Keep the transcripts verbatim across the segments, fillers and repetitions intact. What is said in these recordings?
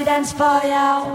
dance for you.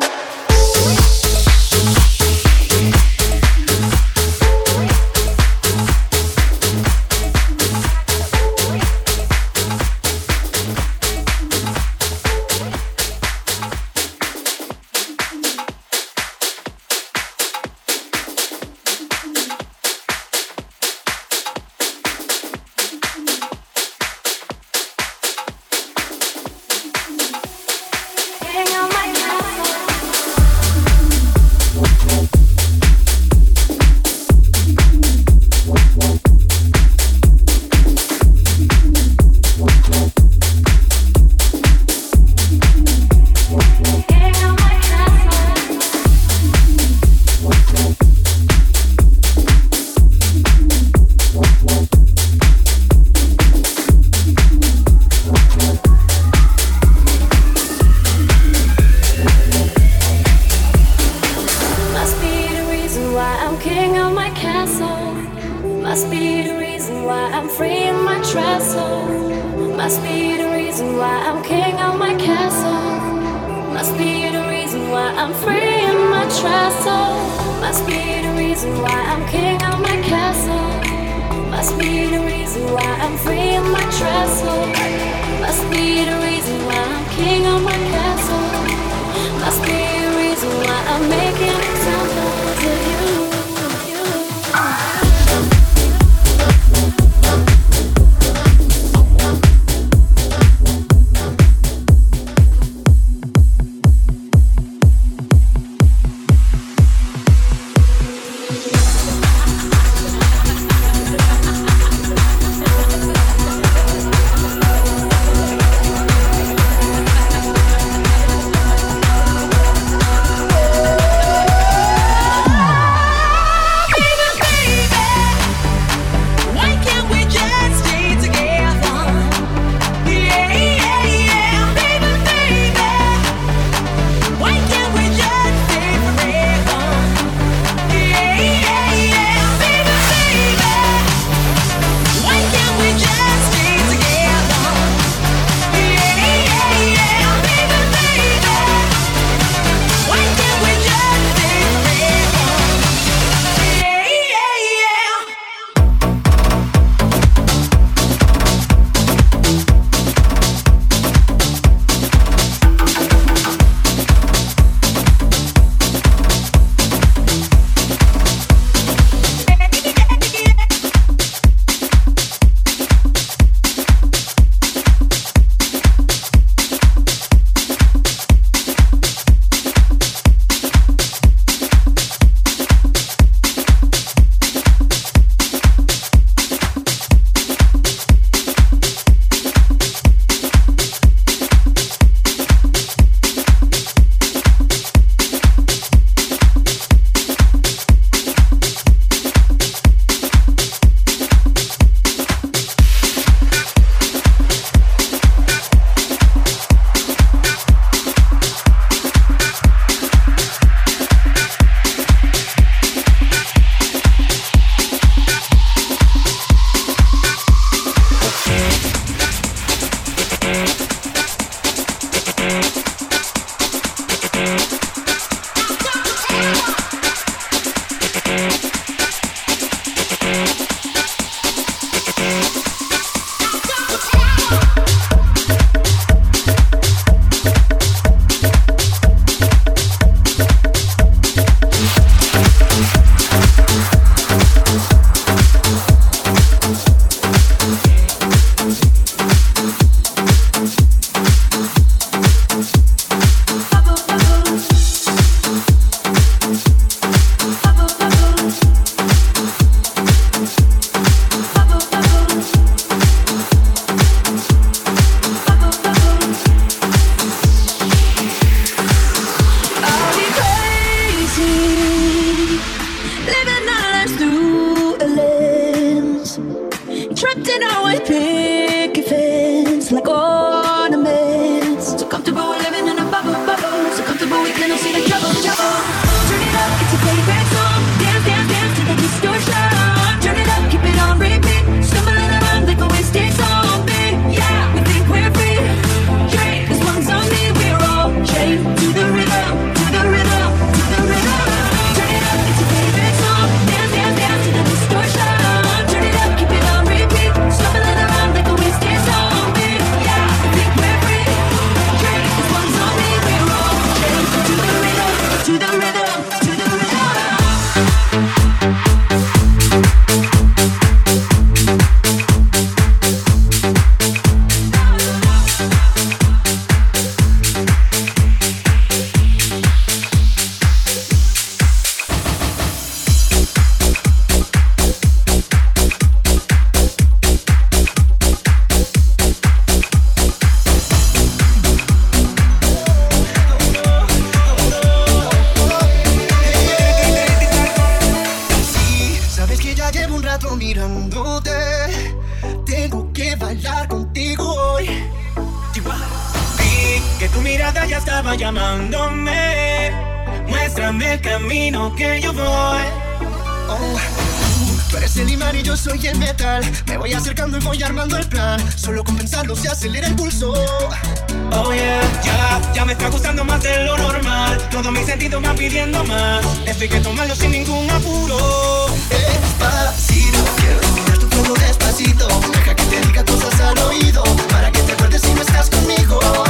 que tu mirada ya estaba llamándome. Muéstrame el camino que yo voy. Oh, tú eres el imán y yo soy el metal. Me voy acercando y voy armando el plan. Solo con pensarlo se acelera el pulso. Oh yeah, ya, ya me está gustando más de lo normal. Todos mis sentidos van pidiendo más. Esto hay que tomarlo sin ningún apuro. Despacito, quiero respirar tu cuerpo despacito. Deja que te diga cosas al oído, para que te acuerdes si no estás conmigo.